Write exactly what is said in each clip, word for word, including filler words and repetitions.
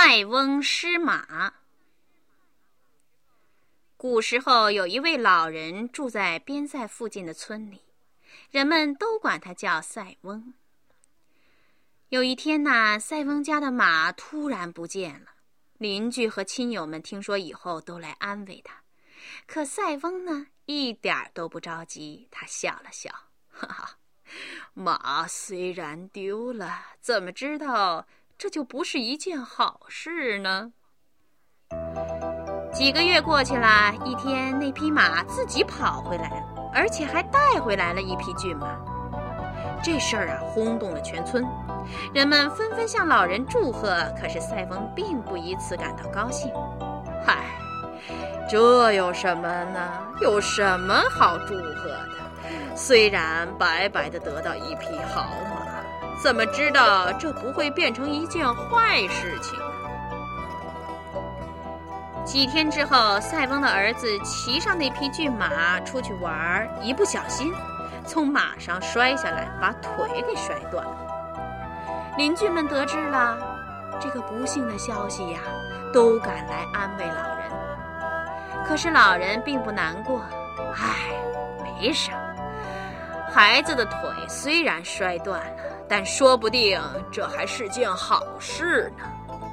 塞翁失马。古时候有一位老人住在边塞附近的村里，人们都管他叫塞翁。有一天呢，塞翁家的马突然不见了，邻居和亲友们听说以后都来安慰他，可塞翁呢一点都不着急，他笑了笑，哈哈，马虽然丢了，怎么知道这就不是一件好事呢？几个月过去了，一天那匹马自己跑回来了，而且还带回来了一匹骏马。这事儿啊轰动了全村，人们纷纷向老人祝贺，可是塞翁并不以此感到高兴。嗨，这有什么呢？有什么好祝贺的？虽然白白的得到一匹好马，怎么知道这不会变成一件坏事情？几天之后，塞翁的儿子骑上那匹骏马出去玩，一不小心从马上摔下来，把腿给摔断了。邻居们得知了这个不幸的消息呀，都赶来安慰老人。可是老人并不难过，唉，没什么，孩子的腿虽然摔断了，但说不定这还是件好事呢。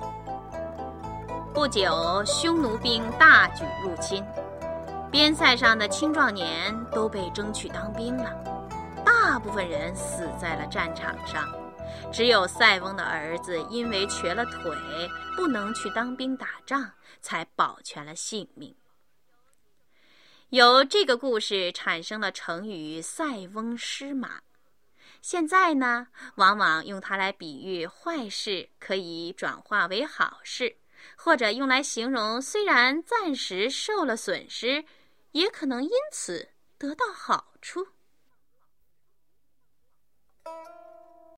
不久，匈奴兵大举入侵，边塞上的青壮年都被征去当兵了，大部分人死在了战场上，只有塞翁的儿子因为瘸了腿，不能去当兵打仗，才保全了性命。由这个故事产生了成语塞翁失马，现在呢，往往用它来比喻坏事可以转化为好事，或者用来形容虽然暂时受了损失，也可能因此得到好处。